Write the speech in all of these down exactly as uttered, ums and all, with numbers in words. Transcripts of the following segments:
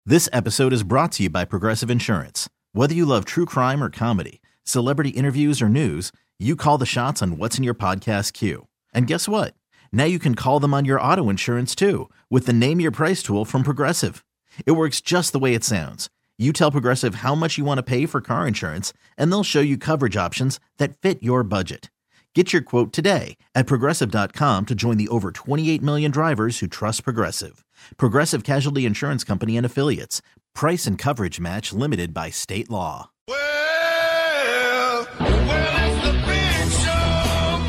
This episode is brought to you by Progressive Insurance. Whether you love true crime or comedy, celebrity interviews or news, you call the shots on what's in your podcast queue. And guess what? Now you can call them on your auto insurance too with the Name Your Price tool from Progressive. It works just the way it sounds. You tell Progressive how much you want to pay for car insurance, and they'll show you coverage options that fit your budget. Get your quote today at Progressive dot com to join the over twenty-eight million drivers who trust Progressive. Progressive Casualty Insurance Company and Affiliates. Price and coverage match limited by state law. Well, well, it's the big show.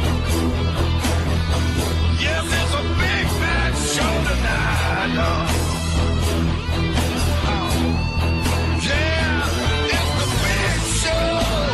Yes, it's a big fat show tonight. Oh. Yeah, it's the big show.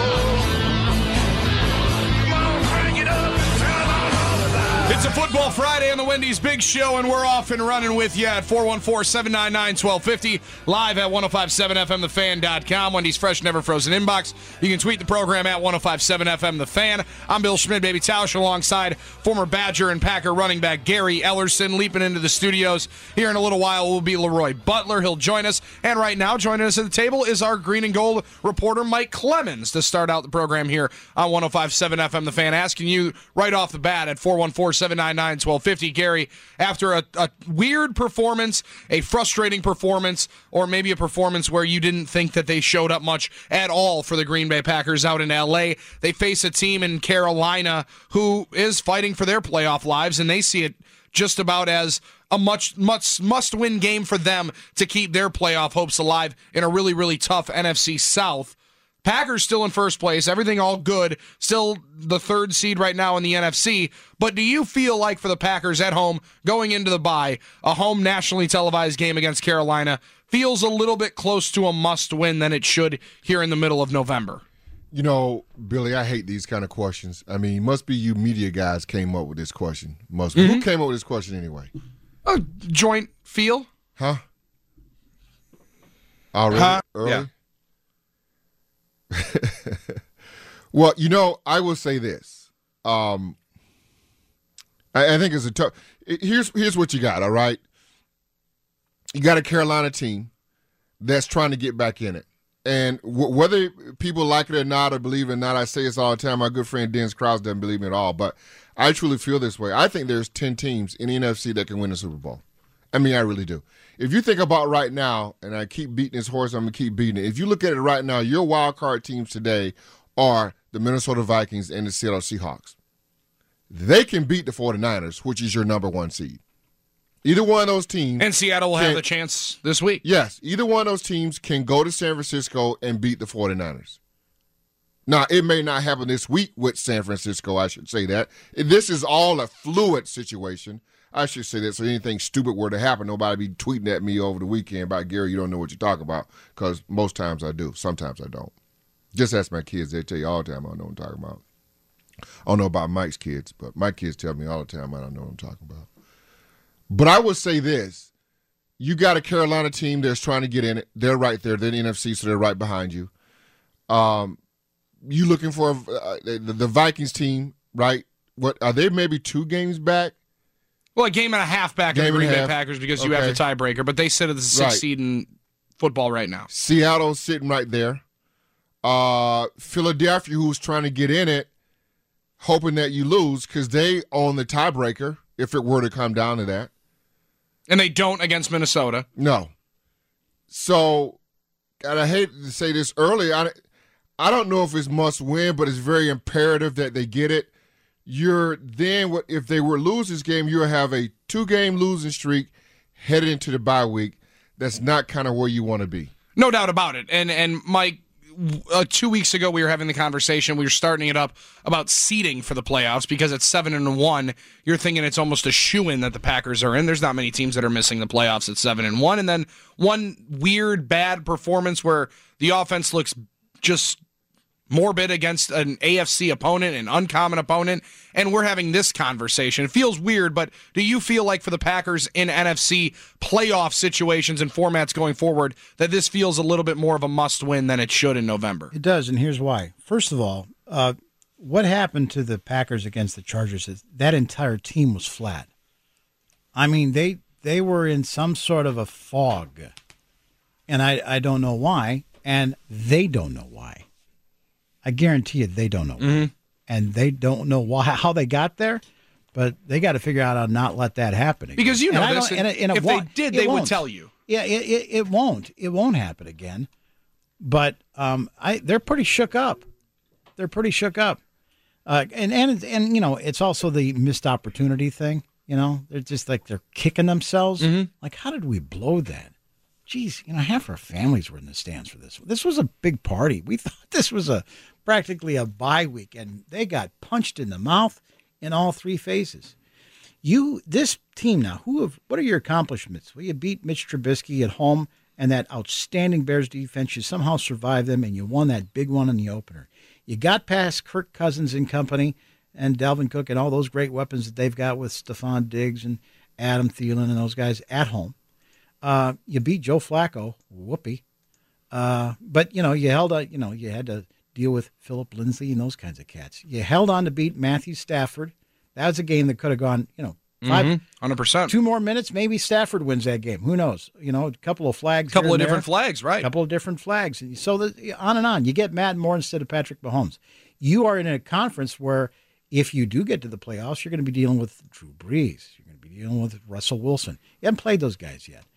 Come on, crank it up and turn on all the lights. It's a Football Friday on the Wendy's Big Show, and we're off and running with you at four one four, seven nine nine, one two five zero, live at ten fifty-seven F M the fan dot com. Wendy's fresh, never frozen inbox. You can tweet the program at ten fifty-seven F M the fan. I'm Bill Schmidt, baby Tausch, alongside former Badger and Packer running back Gary Ellerson, leaping into the studios. Here in a little while will be Leroy Butler. He'll join us. And right now, joining us at the table is our green and gold reporter, Mike Clemens, to start out the program here on ten fifty-seven F M the fan. Asking you right off the bat at four one four, seven nine nine, one two five zero, Gary, after a, a weird performance, a frustrating performance, or maybe a performance where you didn't think that they showed up much at all for the Green Bay Packers out in L A, they face a team in Carolina who is fighting for their playoff lives, and they see it just about as a much, much must-win game for them to keep their playoff hopes alive in a really, really tough N F C South. Packers still in first place, everything all good, still the third seed right now in the N F C, but do you feel like for the Packers at home, going into the bye, a home nationally televised game against Carolina feels a little bit close to a must-win than it should here in the middle of November? You know, Billy, I hate these kind of questions. I mean, must be you media guys came up with this question. Must be. Mm-hmm. Who came up with this question anyway? A joint feel. Huh? Already? Huh? Early? Yeah. Well, you know, I will say this. Um, I, I think it's a tough. Here's here's what you got. All right, you got a Carolina team that's trying to get back in it, and w- whether people like it or not, or believe it or not, I say this all the time. My good friend Dennis Krause doesn't believe me at all, but I truly feel this way. I think there's ten teams in the N F C that can win the Super Bowl. I mean, I really do. If you think about right now, and I keep beating this horse, I'm going to keep beating it. If you look at it right now, your wild card teams today are the Minnesota Vikings and the Seattle Seahawks. They can beat the 49ers, which is your number one seed. Either one of those teams. And Seattle will can, have the chance this week. Yes. Either one of those teams can go to San Francisco and beat the 49ers. Now, it may not happen this week with San Francisco, I should say that. This is all a fluid situation. I should say that so anything stupid were to happen, nobody be tweeting at me over the weekend about, Gary, you don't know what you're talking about, because most times I do. Sometimes I don't. Just ask my kids. They tell you all the time I don't know what I'm talking about. I don't know about Mike's kids, but my kids tell me all the time I don't know what I'm talking about. But I would say this. You got a Carolina team that's trying to get in it. They're right there. They're in the N F C, so they're right behind you. Um, you looking for uh, the, the Vikings team, right? What are they maybe two games back? Well, a game and a half back of the Green Bay Packers because you okay. have the tiebreaker, but they sit at the sixth right. seed in football right now. Seattle's sitting right there. Uh, Philadelphia, who's trying to get in it, hoping that you lose because they own the tiebreaker if it were to come down to that. And they don't against Minnesota. No. So, and I hate to say this early, I, I don't know if it's must win, but it's very imperative that they get it. You're then, what if they were to lose this game, you'll have a two-game losing streak headed into the bye week. That's not kind of where you want to be. No doubt about it. And, and Mike, uh, two weeks ago we were having the conversation, we were starting it up about seeding for the playoffs because at seven and one, you're thinking it's almost a shoo-in that the Packers are in. There's not many teams that are missing the playoffs at seven and one. And then one weird, bad performance where the offense looks just morbid against an A F C opponent, an uncommon opponent, and we're having this conversation. It feels weird, but do you feel like for the Packers in N F C playoff situations and formats going forward that this feels a little bit more of a must-win than it should in November? It does, and here's why. First of all, uh, what happened to the Packers against the Chargers is that entire team was flat. I mean, they they were in some sort of a fog. And I, I don't know why, and they don't know why. I guarantee you they don't know why. Mm-hmm. And they don't know why how they got there, but they got to figure out how to not let that happen again. Because you know and this, and it, and it if won't. they did, It they won't. would tell you. Yeah, it, it, it won't. It won't happen again. But um, I they're pretty shook up. They're pretty shook up. Uh, and, and, and, you know, it's also the missed opportunity thing. You know, they're just like they're kicking themselves. Mm-hmm. Like, how did we blow that? Geez, you know, half our families were in the stands for this. This was a big party. We thought this was a practically a bye week, and they got punched in the mouth in all three phases. You, this team now, who have, what are your accomplishments? Well, you beat Mitch Trubisky at home, and that outstanding Bears defense, you somehow survived them, and you won that big one in the opener. You got past Kirk Cousins and company and Dalvin Cook and all those great weapons that they've got with Stephon Diggs and Adam Thielen and those guys at home. Uh, you beat Joe Flacco, whoopee. Uh, but, you know, you held on, you know, you had to deal with Philip Lindsay and those kinds of cats. You held on to beat Matthew Stafford. That was a game that could have gone, you know, five, Mm-hmm. one hundred percent. Two more minutes, maybe Stafford wins that game. Who knows? You know, a couple of flags. A couple here of and different there. flags, right. A couple of different flags. And so the, on and on. You get Matt Moore instead of Patrick Mahomes. You are in a conference where if you do get to the playoffs, you're going to be dealing with Drew Brees. You're going to be dealing with Russell Wilson. You haven't played those guys yet.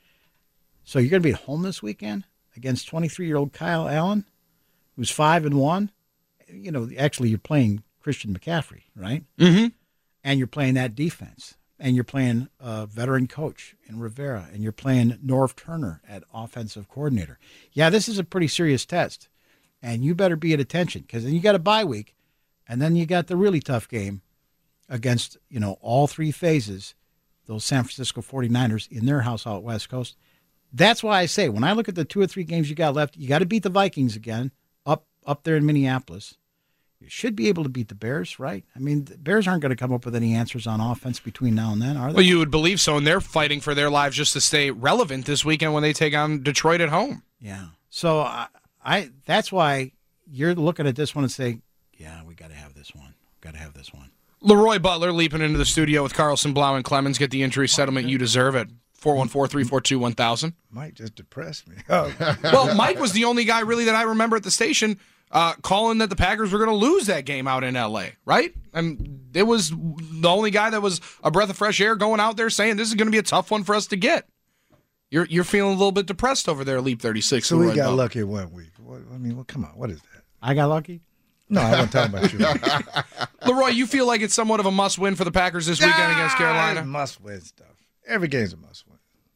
So you're going to be at home this weekend against twenty-three-year-old Kyle Allen, who's five and one. You know, actually, you're playing Christian McCaffrey, right? Mm-hmm. And you're playing that defense. And you're playing a veteran coach in Rivera. And you're playing Norv Turner at offensive coordinator. Yeah, this is a pretty serious test. And you better be at attention because then you got a bye week. And then you got the really tough game against, you know, all three phases, those San Francisco forty-niners in their house out West Coast. That's why I say when I look at the two or three games you got left, you got to beat the Vikings again up up there in Minneapolis. You should be able to beat the Bears, right? I mean, the Bears aren't going to come up with any answers on offense between now and then, are they? Well, you would believe so, and they're fighting for their lives just to stay relevant this weekend when they take on Detroit at home. Yeah. So I, I that's why you're looking at this one and say, yeah, we got to have this one. Got to have this one. Leroy Butler leaping into the studio with Carlson, Blau, and Clemens. Get the injury settlement you deserve at four one four, three four two, one thousand. Might just depress me. Oh. Well, Mike was the only guy really that I remember at the station uh, calling that the Packers were going to lose that game out in L A, right? And it was the only guy that was a breath of fresh air going out there saying this is going to be a tough one for us to get. You're you're feeling a little bit depressed over there, Leap thirty-six. So we Leroy got Butler. lucky one week. What, I mean, well, come on. What is that? I got lucky? No, I wasn't talking about you. Leroy, you feel like it's somewhat of a must-win for the Packers this weekend against Carolina? Must-win stuff. Every game's a must-win.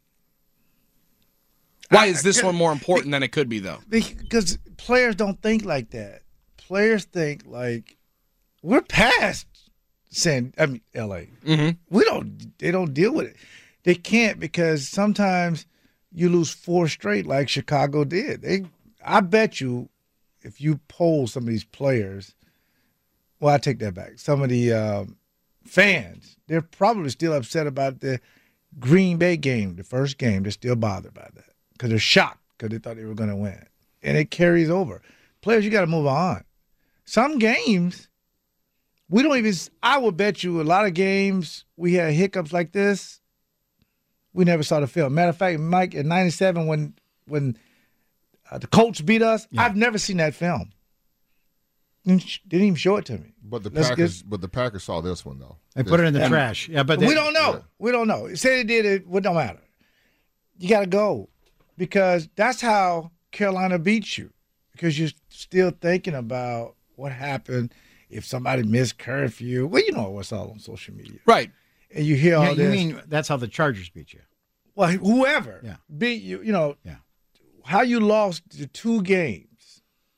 Why is this one more important than it could be, though? Because players don't think like that. Players think like we're past San. I mean, L A. Mm-hmm. We don't. They don't deal with it. They can't because sometimes you lose four straight, like Chicago did. They. I bet you, if you poll some of these players, well, I take that back. Some of the um, fans, they're probably still upset about the Green Bay game, the first game. They're still bothered by that because they're shocked because they thought they were going to win, and it carries over. Players, you got to move on. Some games, we don't even. I would bet you a lot of games we had hiccups like this. We never saw the film. Matter of fact, Mike, in ninety-seven when when uh, the Colts beat us, yeah. I've never seen that film. Didn't, didn't even show it to me. But the Let's Packers, get, but the Packers saw this one though. They this, put it in the yeah. trash. Yeah, but they, we don't know. Yeah. We don't know. Say they did it. It don't matter. You got to go because that's how Carolina beats you. Because you're still thinking about what happened if somebody missed curfew. Well, you know what's all on social media, Right? And you hear all yeah, you this. mean that's how the Chargers beat you? Well, whoever Yeah. beat you, you know, Yeah. how you lost the two games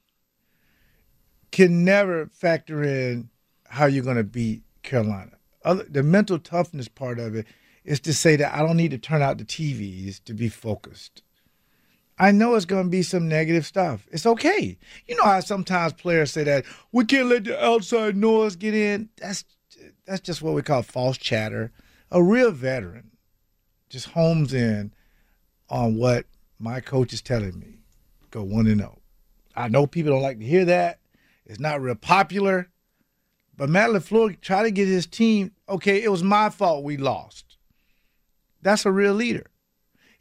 can never factor in how you're going to beat Carolina. Other, the mental toughness part of it is to say that I don't need to turn out the T Vs to be focused. I know it's going to be some negative stuff. It's okay. You know how sometimes players say that we can't let the outside noise get in. That's that's just what we call false chatter. A real veteran just homes in on what my coach is telling me. Go one and zero. I know people don't like to hear that. It's not real popular. But Matt LaFleur tried to get his team, okay, it was my fault we lost. That's a real leader.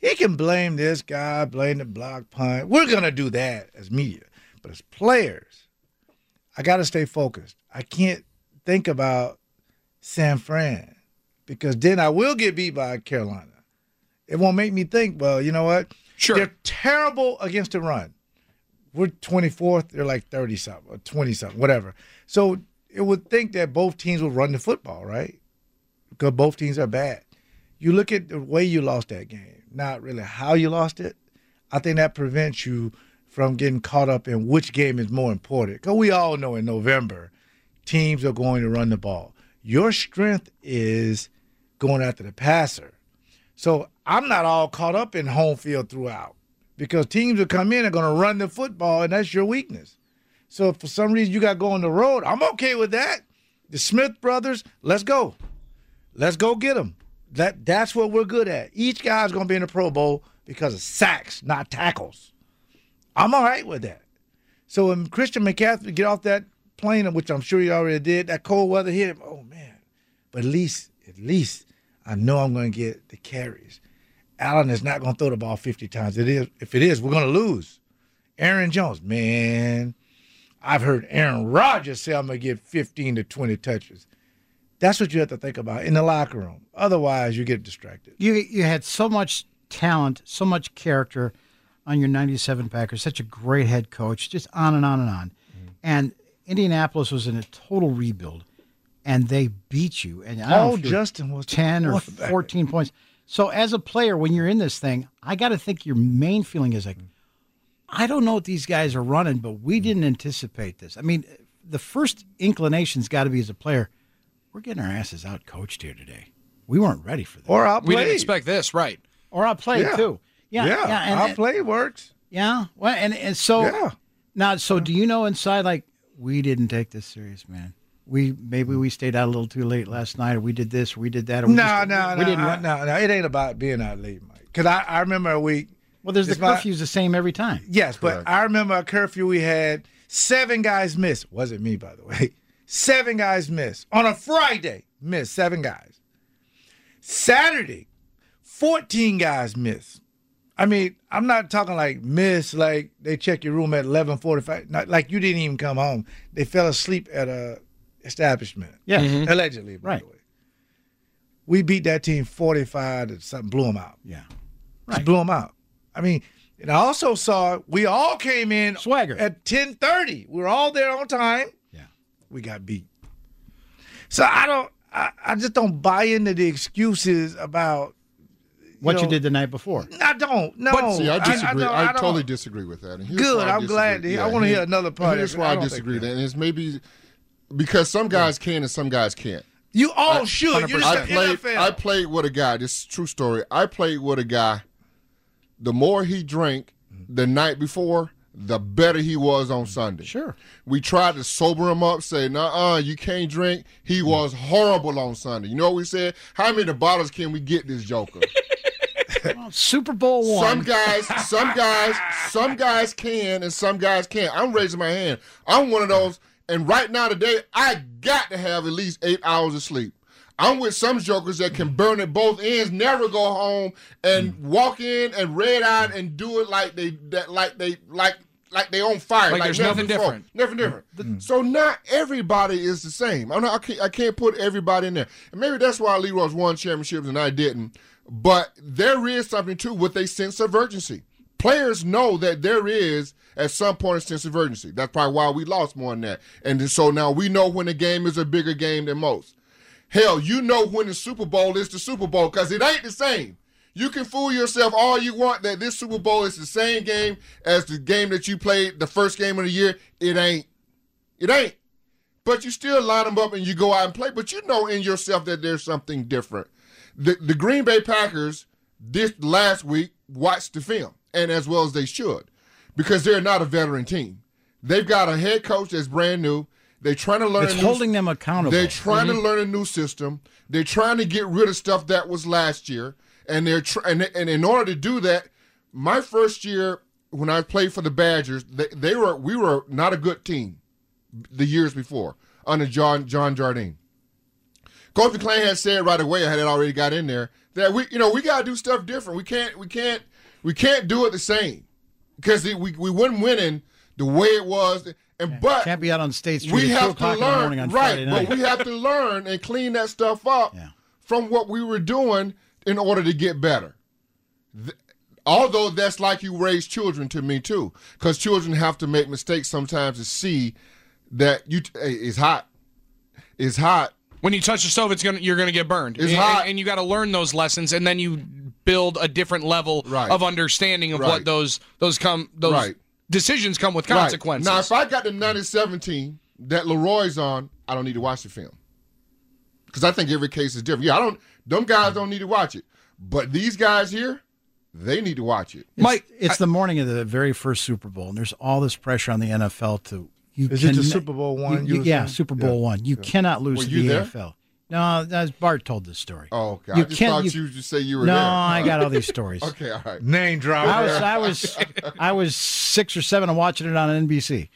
He can blame this guy, blame the block punt. We're going to do that as media. But as players, I got to stay focused. I can't think about San Fran because then I will get beat by Carolina. It won't make me think, well, you know what? Sure. They're terrible against the run. We're twenty-fourth. They're like thirty-something or twenty-something, whatever. So it would think that both teams will run the football, right? Because both teams are bad. You look at the way you lost that game, not really how you lost it. I think that prevents you from getting caught up in which game is more important. Because we all know in November, teams are going to run the ball. Your strength is going after the passer. So I'm not all caught up in home field throughout because teams will come in and are going to run the football, and that's your weakness. So if for some reason you got to go on the road, I'm okay with that. The Smith brothers, let's go. Let's go get them. That, that's what we're good at. Each guy's going to be in the Pro Bowl because of sacks, not tackles. I'm all right with that. So when Christian McCaffrey get off that plane, which I'm sure he already did, that cold weather hit him, oh, man. But at least, at least I know I'm going to get the carries. Allen is not going to throw the ball fifty times. It is. If it is, we're going to lose. Aaron Jones, man, I've heard Aaron Rodgers say I'm going to get fifteen to twenty touches. That's what you have to think about in the locker room. Otherwise, you get distracted. You you had so much talent, so much character on your ninety-seven Packers, such a great head coach, just on and on and on. Mm-hmm. And Indianapolis was in a total rebuild, and they beat you. And I don't know if Justin was ten or fourteen points. So as a player, when you're in this thing, I got to think your main feeling is like, I don't know what these guys are running, but we didn't anticipate this. I mean, the first inclination's got to be as a player, we're getting our asses out coached here today. We weren't ready for this. Or outplayed. We didn't expect this, right? Or outplayed, yeah. too. Yeah, yeah, yeah and, outplayed works. Yeah, well, and, and so yeah. now, so do you know inside, like, we didn't take this serious, man. We maybe we stayed out a little too late last night, or we did this, or we did that. Or we no, just, no, we no, didn't. no, no, no. It ain't about being out late, Mike. Because I, I remember a week. Well, there's the my, curfew's the same every time. Yes, Correct. but I remember a curfew we had. Seven guys missed. Wasn't me, by the way. Seven guys missed on a Friday. Missed seven guys. Saturday, fourteen guys missed. I mean, I'm not talking like miss, like they check your room at eleven forty-five. Not like you didn't even come home. They fell asleep at a establishment. Yeah. Mm-hmm. Allegedly, by right. the way. We beat that team forty-five to something, blew them out. Yeah. Right. Right. Blew them out. I mean, and I also saw we all came in Swagger. at ten thirty. We were all there on time. Yeah. We got beat. So I don't, I, I just don't buy into the excuses about you what know, you did the night before. I don't. No. But see, I disagree. I, I, I, I don't- totally disagree with that. And here's Good. why I I'm glad to disagree. hear. I Yeah, want to here- hear another part. and Here's why I disagree. And it's maybe because some guys can and some guys can't. You all I- should. You're I the played. N F L. I played with a guy. This is a true story. I played with a guy. The more he drank the night before, the better he was on Sunday. Sure. We tried to sober him up, say, "Nah, you can't drink." He was horrible on Sunday. You know what we said? How many bottles can we get this joker? Well, Super Bowl one. Some guys, some guys, some guys can, and some guys can't. I'm raising my hand. I'm one of those. And right now today, I got to have at least eight hours of sleep. I'm with some jokers that can burn at both ends, never go home, and walk in and red eyed and do it like they that like they like like they on fire. Like there's never nothing before. different. Never different. So not everybody is the same. I'm not, I can't I can't put everybody in there. And maybe that's why Leroy's won championships and I didn't. But there is something too with a sense of urgency. Players know that there is at some point a sense of urgency. That's probably why we lost more than that. And so now we know when the game is a bigger game than most. Hell, you know when the Super Bowl is the Super Bowl because it ain't the same. You can fool yourself all you want that this Super Bowl is the same game as the game that you played the first game of the year. It ain't. It ain't. But you still line them up and you go out and play. But you know in yourself that there's something different. The, the Green Bay Packers this last week watched the film, and as well as they should, because they're not a veteran team. They've got a head coach that's brand new. They're trying to learn. It's a new, holding them accountable. They're trying Mm-hmm. to learn a new system. They're trying to get rid of stuff that was last year, and they're tr- and, and in order to do that, my first year when I played for the Badgers, they, they were we were not a good team the years before under John John Jardine. Coach McClain had said right away, I had already got in there, that we, you know, we gotta do stuff different. We can't, we can't, we can't do it the same because we we weren't winning the way it was. And Yeah, but can't be out on State Street we at two have to o'clock in the morning learn, on Friday right? night. But we have to learn and clean that stuff up Yeah. from what we were doing in order to get better. Th- Although that's like you raise children to me too, because children have to make mistakes sometimes to see that you hey, it's hot, it's hot. When you touch the stove, it's gonna you're gonna get burned. It's and, hot. and you got to learn those lessons, and then you build a different level Right. of understanding of Right. what those those come those Right. decisions come with Right. consequences. Now, if I got the ninety-seven team that Leroy's on, I don't need to watch the film because I think every case is different. Yeah, I don't. Them guys don't need to watch it, but these guys here, they need to watch it. It's, Mike, it's the morning of the very first Super Bowl, and there's all this pressure on the N F L to. You Is it the can- Super Bowl one you- you were yeah, saying? Super Bowl Yeah. one. You cannot lose Were to you the there? N F L. No, that's Bart told this story. Oh, okay. You I just can't- thought you- you would say you were no, there. I got all these stories. Okay, all right. Name drop. I was, I was, I was six or seven and watching it on N B C.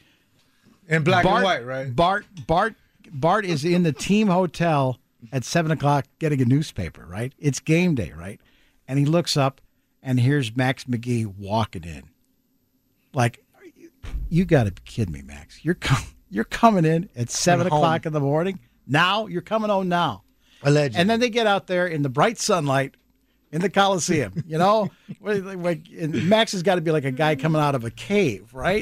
in black Bart, and white, right? Bart, Bart, Bart is in the team hotel at seven o'clock getting a newspaper. Right, it's game day, right? And he looks up, and here's Max McGee walking in. Like, you, you got to be kidding me, Max. You're com- you're coming in at seven home. o'clock in the morning. Now you're coming home now. Allegedly. And then they get out there in the bright sunlight in the Coliseum, you know? like, and Max has got to be like a guy coming out of a cave, right?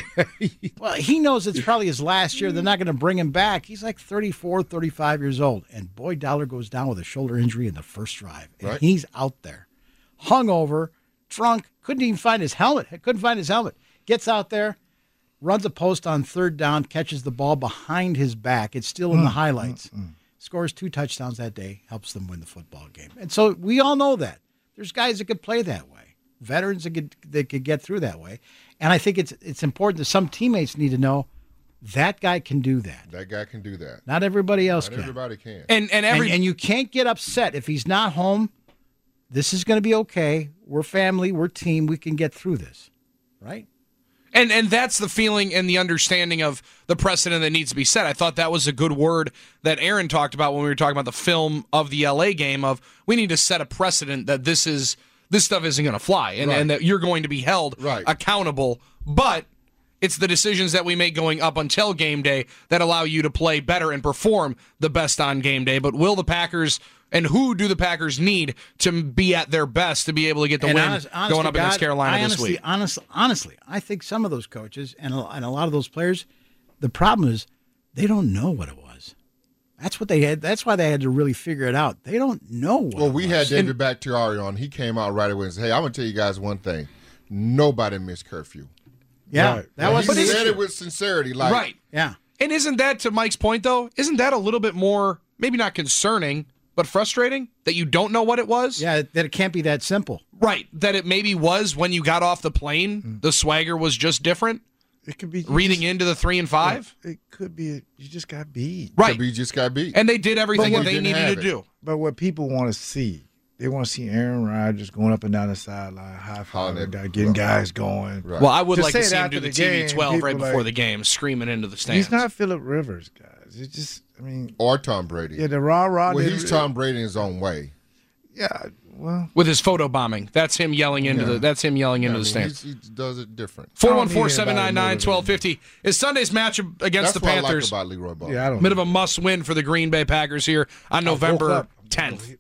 Well, he knows it's probably his last year. They're not going to bring him back. He's like thirty-four, thirty-five years old. And Boy Dollar goes down with a shoulder injury in the first drive. And Right. he's out there, hungover, drunk, couldn't even find his helmet. Couldn't find his helmet. Gets out there, runs a post on third down, catches the ball behind his back. It's still in the highlights. Scores two touchdowns that day, helps them win the football game. And so we all know that. There's guys that could play that way, veterans that could, that could get through that way. And I think it's it's important that some teammates need to know that guy can do that. That guy can do that. Not everybody else Not can. everybody can. and and And, every and you can't get upset if he's not home. This is going to be okay. We're family. We're team. We can get through this, right? And and that's the feeling and the understanding of the precedent that needs to be set. I thought that was a good word that Aaron talked about when we were talking about the film of the L A game of we need to set a precedent that this is this stuff isn't going to fly and, Right. and that you're going to be held Right. accountable. But it's the decisions that we make going up until game day that allow you to play better and perform the best on game day. But will the Packers and who do the Packers need to be at their best to be able to get the And win honest- honest going to up against God, Carolina I this honestly, week? Honestly, honestly, I think some of those coaches and a, and a lot of those players, the problem is they don't know what it was. That's what they had. That's why they had to really figure it out. They don't know what Well, it we was. had David Bakhtiari on. He came out right away and said, hey, I'm going to tell you guys one thing. Nobody missed curfew. yeah, Right. that And was he the said issue. it with sincerity. Like, right. Yeah. And isn't that, to Mike's point, though, isn't that a little bit more, maybe not concerning, but frustrating that you don't know what it was? Yeah, that it can't be that simple. Right. That it maybe was when you got off the plane, the swagger was just different, It could be reading just, into the three and five. It could be. A, you just got beat. Right. We just got beat. And they did everything But that we they didn't needed have to it. do. But what people want to see, they want to see Aaron Rodgers going up and down the sideline, high Hollering five, at- guy, getting guys going. Right. Well, I would Just like to say see it him after do the, the T V game, twelve right people before like- the game, screaming into the stands. He's not Phillip Rivers, guys. It's just, I mean, Or Tom Brady. yeah, the rah rah. well, he's Tom Brady in his own way. Yeah, well, With his photo bombing. That's him yelling into Yeah. the that's him yelling into I the mean, stands. he's- he does it different. four I one don't four, need seven nine nine, anybody one two five zero is Sunday's matchup against That's the what I like Panthers. about Leroy Ball. yeah, I don't. Bit of a must win for the Green Bay Packers here on November up. tenth.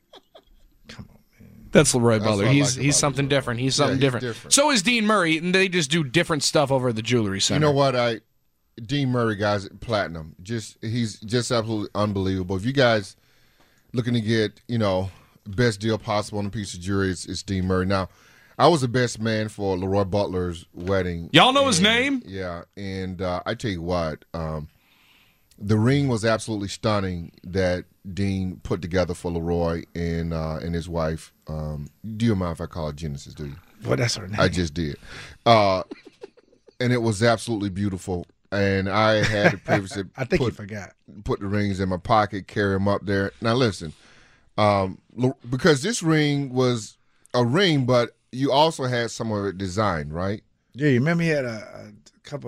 Come on, man. That's Leroy That's Butler. what I He's like he's about something Leroy. different. He's Yeah, something he's different. different. So is Dean Murray, and they just do different stuff over at the Jewelry Center. You know what? I Dean Murray, guys, platinum. Just he's just absolutely unbelievable. If you guys looking to get, you know, best deal possible on a piece of jewelry, it's, it's Dean Murray. Now, I was the best man for Leroy Butler's wedding. Y'all know his And, name? Yeah, and uh, I tell you what, um, the ring was absolutely stunning that Dean put together for Leroy and uh, and his wife. Um, do you mind if I call her Genesis? Do you? Well, that's her name. I just did. Uh, and it was absolutely beautiful. And I had the privilege to I think put, you forgot. put the rings in my pocket, carry them up there. Now, listen, um, lo- because this ring was a ring, but you also had some of it designed, right? Yeah, you remember he had a, a couple.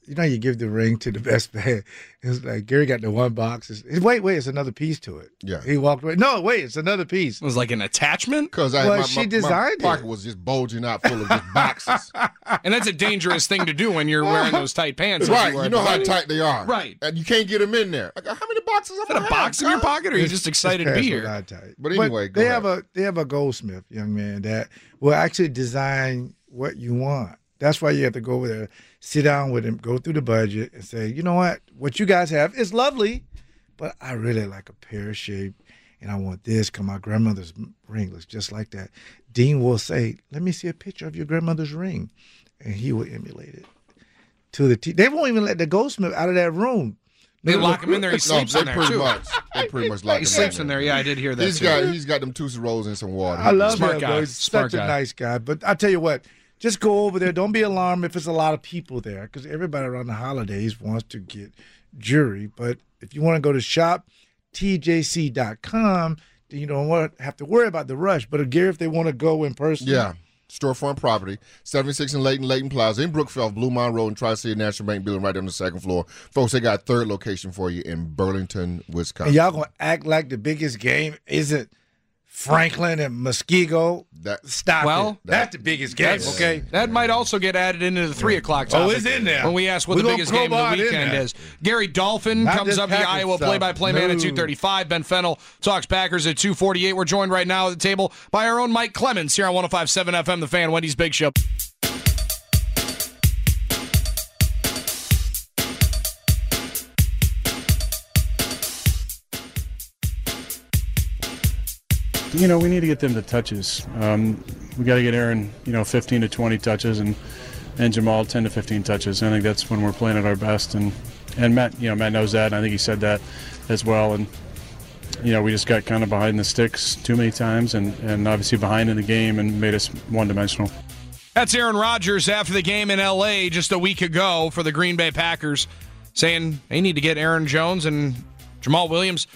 you know, you give the ring to the best man. It's like Gary got the one box. It's, it's, wait, wait, it's another piece to it. Yeah. He walked away. No, wait, it's another piece. It was like an attachment? Because Well, my, she my, designed my it. pocket was just bulging out full of just boxes. And that's a dangerous thing to do when you're wearing those tight pants. Right, were you at know the how wedding. tight they are. Right. And you can't get them in there. Like, how many boxes Is am that I a box in your have? pocket, or are you just excited to be This here? pants was not tight. But anyway, go they ahead. have a they have a goldsmith, young man, that will actually design what you want. That's why you have to go over there, sit down with him, go through the budget, and say, you know what, what you guys have is lovely, but I really like a pear shape, and I want this because my grandmother's ring looks just like that. Dean will say, let me see a picture of your grandmother's ring, and he will emulate it to the T. They won't even let the goldsmith out of that room. They lock him in there. He No, sleeps they in there, pretty too. much. They pretty much like He him sleeps in there. Yeah, I did hear that, He's too. got he's got them Tootsie Rolls and some water. I love Smart him, guy. though. He's Smart such guy. a nice guy. But I tell you what, just go over there. Don't be alarmed if it's a lot of people there, because everybody around the holidays wants to get jewelry. But if you want to go to shop T J C dot com, then you don't want to have to worry about the rush. But Gary, if they want to go in person, Yeah. Storefront property, seventy-six in Layton, Layton Plaza, in Brookfield, Blue Mountain Road, and Tri-City National Bank building right there on the second floor. Folks, they got a third location for you in Burlington, Wisconsin. and y'all gonna act like the biggest game isn't Franklin and Muskego. That- Stop Well, it. That's the biggest game, That's- okay? That might also get added into the three o'clock Oh, topic. it's in there. When we ask what We the gonna biggest game of crowbar the it in weekend there. is. Gary Dolphin Not comes this up, the Packers Iowa stuff. play-by-play man at No. two thirty-five. Ben Fennell talks Packers at two forty-eight. We're joined right now at the table by our own Mike Clemens here on one oh five point seven F M, The Fan, Wendy's Big Show. You know, we need to get them the touches. Um, we got to get Aaron, you know, fifteen to twenty touches, and and Jamal ten to fifteen touches. I think that's when we're playing at our best. And and Matt, you know, Matt knows that. And I think he said that as well. And you know, we just got kind of behind the sticks too many times, and and obviously behind in the game, and made us one dimensional. That's Aaron Rodgers after the game in L A just a week ago for the Green Bay Packers, saying they need to get Aaron Jones and Jamal Williams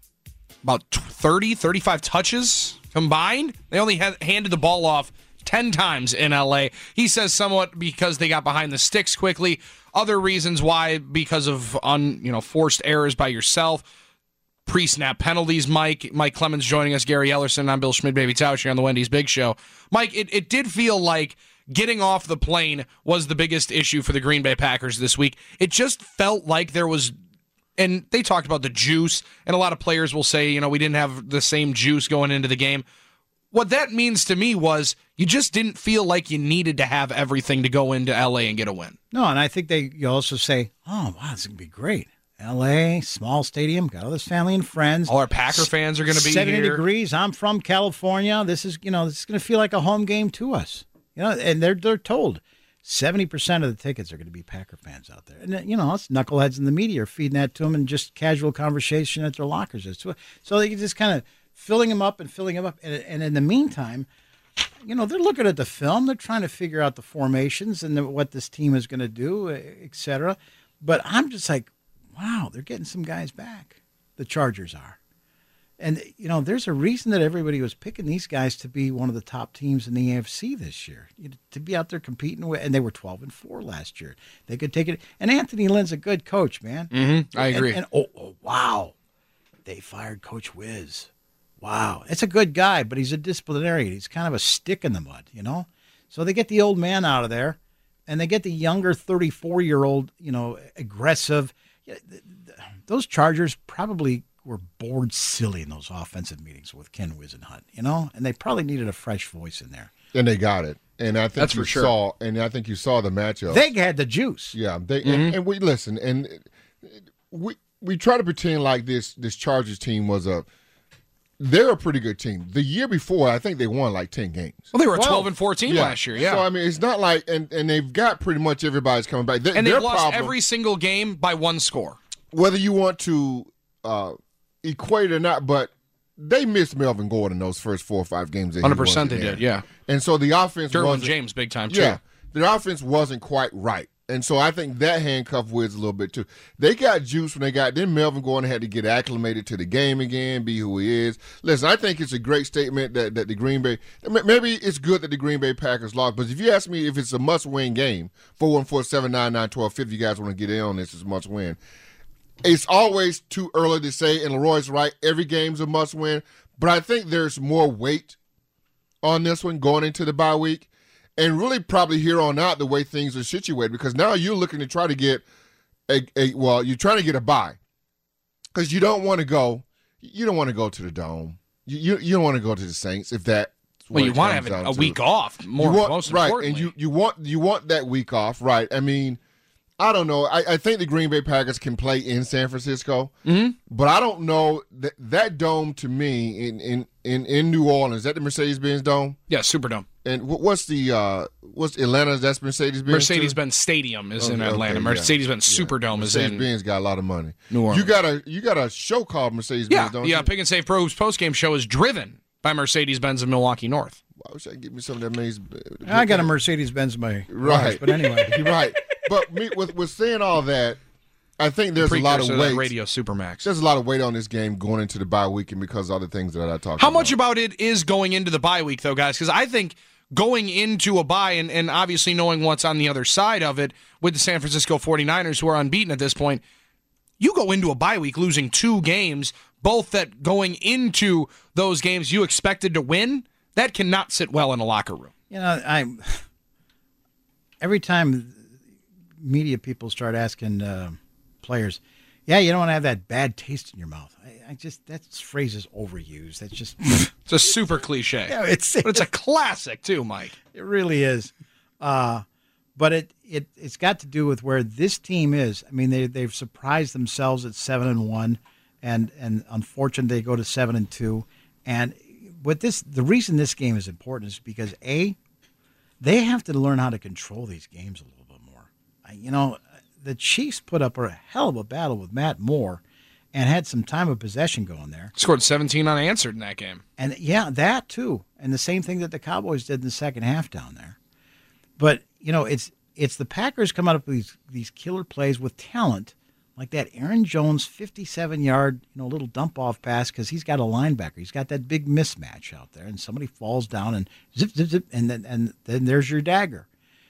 about thirty, thirty-five touches combined. They only had handed the ball off ten times in L A. He says somewhat because they got behind the sticks quickly. Other reasons why, because of un, you know, forced errors by yourself. Pre-snap penalties, Mike. Mike Clemens joining us, Gary Ellerson. I'm Bill Schmidt, Baby Tausch here on the Wendy's Big Show. Mike, it, it did feel like getting off the plane was the biggest issue for the Green Bay Packers this week. It just felt like there was, and they talked about the juice, and a lot of players will say, you know, we didn't have the same juice going into the game. What that means to me was you just didn't feel like you needed to have everything to go into L A and get a win. No, and I think they you also say, oh, wow, this is going to be great. L A, small stadium, got all this family and friends. All our Packer fans are going to be seventy here. degrees. I'm from California. This is, you know, this is going to feel like a home game to us. You know, and they're they're told seventy percent of the tickets are going to be Packer fans out there. And, you know, it's knuckleheads in the media are feeding that to them in just casual conversation at their lockers. So they just kind of filling them up and filling them up. And, and in the meantime, you know, they're looking at the film. They're trying to figure out the formations and the, what this team is going to do, et cetera. But I'm just like, wow, they're getting some guys back. The Chargers are. And, you know, there's a reason that everybody was picking these guys to be one of the top teams in the A F C this year, to be out there competing with, and they were twelve and four last year. They could take it. And Anthony Lynn's a good coach, man. Mm-hmm. I agree. And, and oh, oh, wow, they fired Coach Wiz. Wow, it's a good guy, but he's a disciplinarian. He's kind of a stick in the mud, you know? So they get the old man out of there, and they get the younger thirty-four-year-old, you know, aggressive. Those Chargers probably were bored silly in those offensive meetings with Ken Wisenhunt, you know? And they probably needed a fresh voice in there. And they got it. And I think That's you for sure. saw, and I think you saw the matchup. They had the juice. Yeah, they Mm-hmm. and, and we listen, and we we try to pretend like this this Chargers team was a they're a pretty good team. The year before, I think they won like ten games. Well, they were a Well, twelve and fourteen last year, yeah. So I mean, it's not like and, and they've got pretty much everybody's coming back. They, and they've their lost problem, every single game by one score. whether you want to uh, equate it or not, but they missed Melvin Gordon those first four or five games. that he one hundred percent wasn't they in. did, yeah. And so the offense Derwin wasn't James, big time, too. Yeah, the offense wasn't quite right. And so I think that handcuff Wiz a little bit too. They got juice when they got, then Melvin Gordon had to get acclimated to the game again, be who he is. Listen, I think it's a great statement that, that the Green Bay, maybe it's good that the Green Bay Packers lost, but if you ask me if it's a must-win game, four one four, seven nine nine, one two five zero, you guys want to get in on this, it's a must-win. It's always too early to say, and Leroy's right, every game's a must-win, but I think there's more weight on this one going into the bye week. And really probably here on out the way things are situated, because now you're looking to try to get a, a well, you're trying to get a bye because you don't want to go, you don't want to go to the Dome. You you, you don't want to go to the Saints if that. Well, you want to have a, a week off. More, want, most right, importantly, and you you want you want that week off, right? I mean, I don't know. I, I think the Green Bay Packers can play in San Francisco, mm-hmm. but I don't know that that dome to me in in in, in New Orleans. Is that the Mercedes-Benz Dome? Yeah, Superdome. And what's the uh, what's Atlanta? That's Mercedes-Benz. Mercedes-Benz Stadium is okay, in Atlanta. Okay, Mercedes-Benz yeah. Superdome yeah. is in. Mercedes-Benz got a lot of money. New Orleans. You got a you got a show called Mercedes-Benz. Yeah, don't yeah. you? Pick and Save Pro Hoops postgame show is driven by Mercedes-Benz of Milwaukee North. I wish I could get me some of that Maze. I got a Mercedes-Benz in my right, garage, but anyway, right. But me, with with saying all that, I think there's a lot of weight. Radio Supermax. There's a lot of weight on this game going into the bye week, and because of other things that I talked about. How much about it is going into the bye week, though, guys? Because I think going into a bye and, and obviously knowing what's on the other side of it with the San Francisco forty-niners, who are unbeaten at this point, you go into a bye week losing two games, both that going into those games you expected to win. That cannot sit well in a locker room. You know, I every time media people start asking uh, players, yeah, you don't want to have that bad taste in your mouth. I, I just that phrase is overused. That's just it's a super cliche. Yeah, it's but it's a classic too, Mike. It really is. Uh, but it it it's got to do with where this team is. I mean, they they've surprised themselves at seven and one, and and unfortunately they go to seven and two, and. What this the reason this game is important is because A, they have to learn how to control these games a little bit more. You know, the Chiefs put up a hell of a battle with Matt Moore, and had some time of possession going there. Scored seventeen unanswered in that game, and yeah, that too, and the same thing that the Cowboys did in the second half down there. But you know, it's it's the Packers coming up with these these killer plays with talent. Like that Aaron Jones fifty-seven yard, you know, little dump off pass because he's got a linebacker. He's got that big mismatch out there, and somebody falls down and zip, zip, zip, and then and then there's your dagger.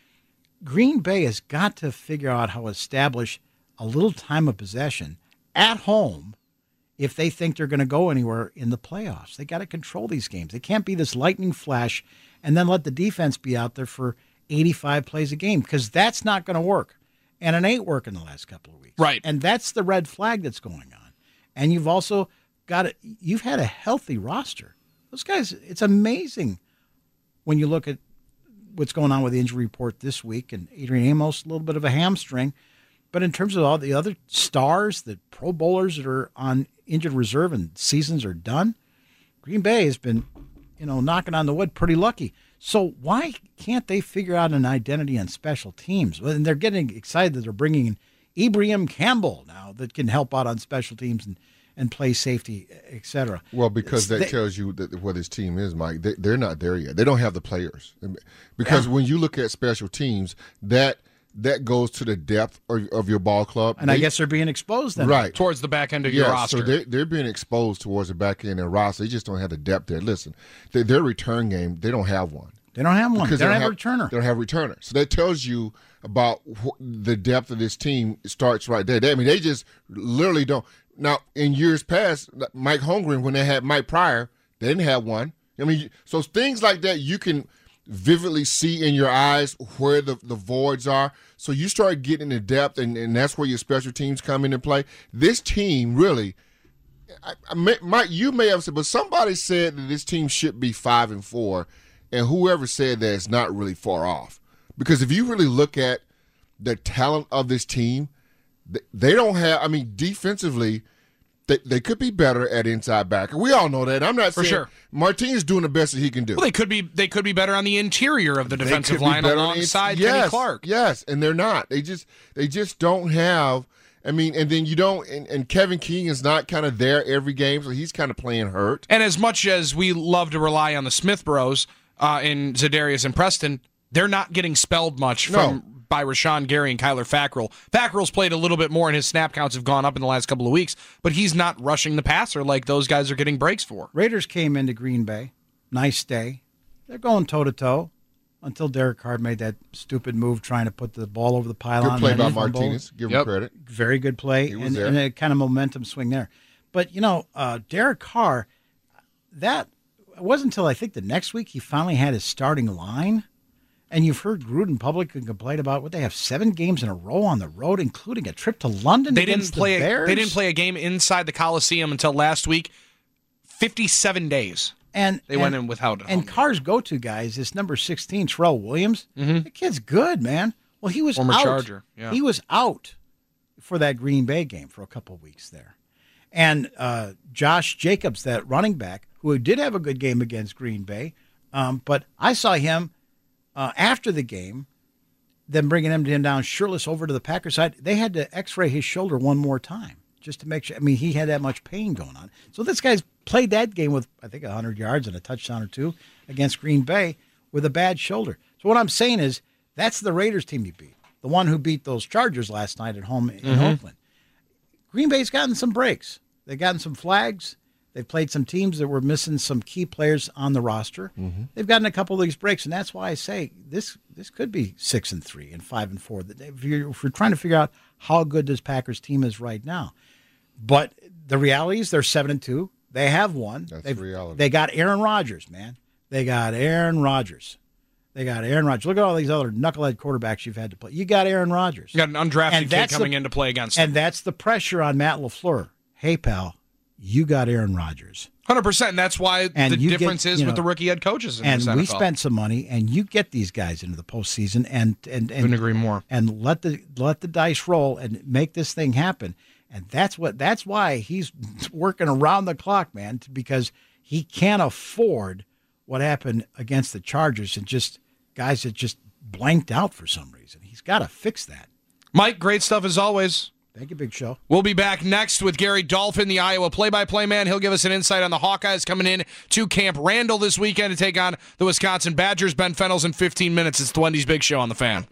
Green Bay has got to figure out how to establish a little time of possession at home if they think they're going to go anywhere in the playoffs. They got to control these games. They can't be this lightning flash and then let the defense be out there for eighty-five plays a game because that's not going to work. And it ain't working the last couple of weeks. Right. And that's the red flag that's going on. And you've also got it. You've had a healthy roster. Those guys, it's amazing when you look at what's going on with the injury report this week. And Adrian Amos, a little bit of a hamstring. But in terms of all the other stars, the Pro Bowlers that are on injured reserve and seasons are done, Green Bay has been, you know, knocking on the wood, pretty lucky. So why can't they figure out an identity on special teams? And they're getting excited that they're bringing in Ibrahim Campbell now that can help out on special teams and, and play safety, et cetera. Well, because that they, tells you that what his team is, Mike. They, they're not there yet. They don't have the players. Because yeah. when you look at special teams, that that goes to the depth of, of your ball club. And they, I guess they're being exposed then. Right. Towards the back end of yeah, your roster. So they're, they're being exposed towards the back end of the roster. They just don't have the depth there. Listen, they, their return game, they don't have one. They don't have one. Because they don't, don't have, have a returner. They don't have a returner. So that tells you about wh- the depth of this team starts right there. They, I mean, they just literally don't. Now, in years past, Mike Holmgren, when they had Mike Pryor, they didn't have one. I mean, so things like that you can vividly see in your eyes where the, the voids are. So you start getting the depth, and, and that's where your special teams come into play. This team really, I, I may, Mike, you may have said, but somebody said that this team should be five and four. And whoever said that is not really far off. Because if you really look at the talent of this team, they don't have, I mean, defensively, they, they could be better at inside backer. We all know that. I'm not For saying sure. Martinez doing the best that he can do. Well, they could be they could be better on the interior of the defensive line alongside yes, Kenny Clark. Yes, and they're not. They just they just don't have, I mean, and then you don't, and, and Kevin King is not kind of there every game, so he's kind of playing hurt. And as much as we love to rely on the Smith Bros, Uh, in Za'Darius and Preston, they're not getting spelled much from no. by Rashawn Gary and Kyler Fackrell. Fackrell's played a little bit more, and his snap counts have gone up in the last couple of weeks, but he's not rushing the passer like those guys are getting breaks for. Raiders came into Green Bay. Nice day. They're going toe-to-toe until Derek Carr made that stupid move trying to put the ball over the pylon. Good play by and fumble. Martinez. Give Yep. him credit. Very good play, He was and, there. and a kind of momentum swing there. But, you know, uh, Derek Carr, that it wasn't until I think the next week he finally had his starting line. And you've heard Gruden publicly complain about what they have seven games in a row on the road, including a trip to London They against didn't play. the Bears. They didn't play a game inside the Coliseum until last week. Fifty-seven days. And They and, went in without it. And Carr's go-to guy is this number sixteen, Terrell Williams. Mhm. The kid's good, man. Well, he was Former out. Charger, yeah. He was out for that Green Bay game for a couple of weeks there. And uh, Josh Jacobs, that running back, who did have a good game against Green Bay, um, but I saw him uh, after the game, them bringing him down shirtless over to the Packers side. They had to x-ray his shoulder one more time just to make sure. I mean, he had that much pain going on. So this guy's played that game with, I think, one hundred yards and a touchdown or two against Green Bay with a bad shoulder. So what I'm saying is that's the Raiders team you beat, the one who beat those Chargers last night at home in Mm-hmm. Oakland. Green Bay's gotten some breaks. They've gotten some flags. They've played some teams that were missing some key players on the roster. Mm-hmm. They've gotten a couple of these breaks, and that's why I say this this could be six and three and five and four. If you're, if you're trying to figure out how good this Packers team is right now, but the reality is they're seven and two. They have won. That's They've, the reality. They got Aaron Rodgers, man. They got Aaron Rodgers. They got Aaron Rodgers. Look at all these other knucklehead quarterbacks you've had to play. You got Aaron Rodgers. You got an undrafted And kid that's coming the- in to play against him. And that's the pressure on Matt LaFleur. Hey, pal, you got Aaron Rodgers. one hundred percent. And that's why And the you difference get, is you with know, the rookie head coaches in And this N F L. we spent some money, and you get these guys into the postseason, and and and Couldn't agree more. And let the let the dice roll and make this thing happen. And that's what that's why he's working around the clock, man, t- because he can't afford what happened against the Chargers and just guys that just blanked out for some reason. He's got to fix that. Mike, great stuff as always. Thank you, Big Show. We'll be back next with Gary Dolphin, the Iowa play-by-play man. He'll give us an insight on the Hawkeyes coming in to Camp Randall this weekend to take on the Wisconsin Badgers. Ben Fennell's in fifteen minutes. It's the Wendy's Big Show on the Fan.